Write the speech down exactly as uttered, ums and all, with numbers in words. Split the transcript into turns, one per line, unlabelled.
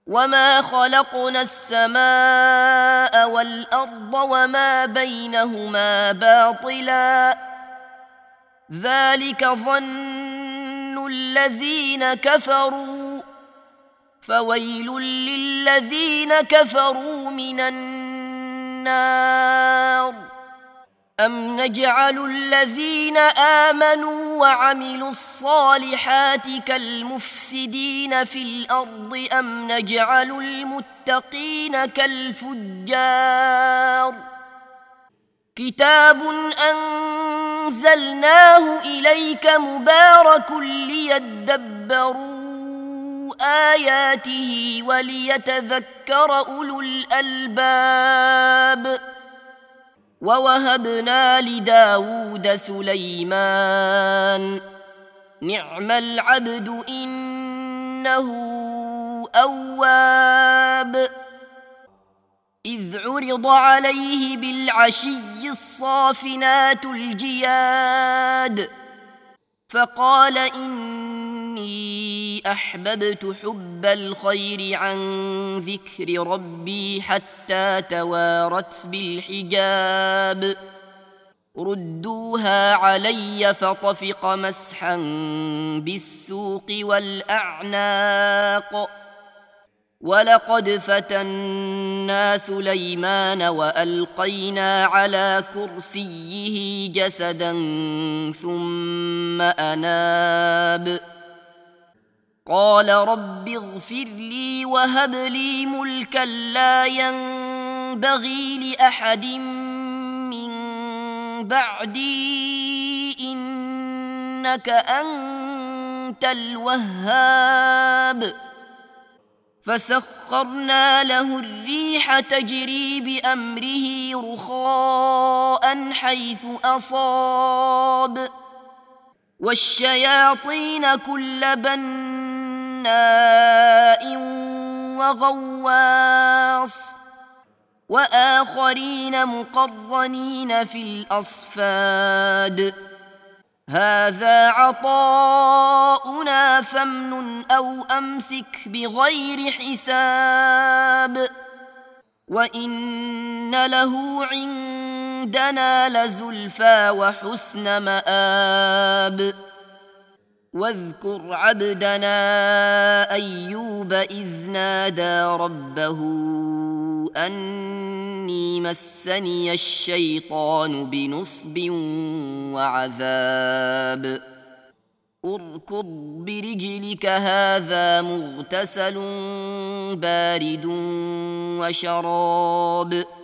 وما خلقنا السماء والأرض وما بينهما باطلا ذلك ظن الذين كفروا فويل للذين كفروا من النار أم نجعل الذين آمنوا وعملوا الصالحات كالمفسدين في الأرض أم نجعل المتقين كالفجار كتاب أنزلناه إليك مبارك ليدبروا آياته وليتذكر أولو الألباب ووهبنا لداود سليمان نعم العبد إنه أواب إذ عرض عليه بالعشي الصافنات الجياد فقال إني أحببت حب الخير عن ذكر ربي حتى توارت بالحجاب ردوها علي فطفق مسحا بالسوق والأعناق ولقد فتنا سليمان وألقينا على كرسيه جسدا ثم أناب قال رب اغفر لي وهب لي ملكا لا ينبغي لأحد من بعدي إنك أنت الوهاب فسخرنا له الريح تجري بأمره رخاء حيث أصاب والشياطين كل بناء وغواص وآخرين مقرنين في الأصفاد هذا عطاؤنا فامنن أو أمسك بغير حساب وإن له عندنا لزلفى وحسن مآب واذكر عبدنا أيوب إذ نادى ربه أني مسني الشيطان بنصب وعذاب اركض برجلك هذا مغتسل بارد وشراب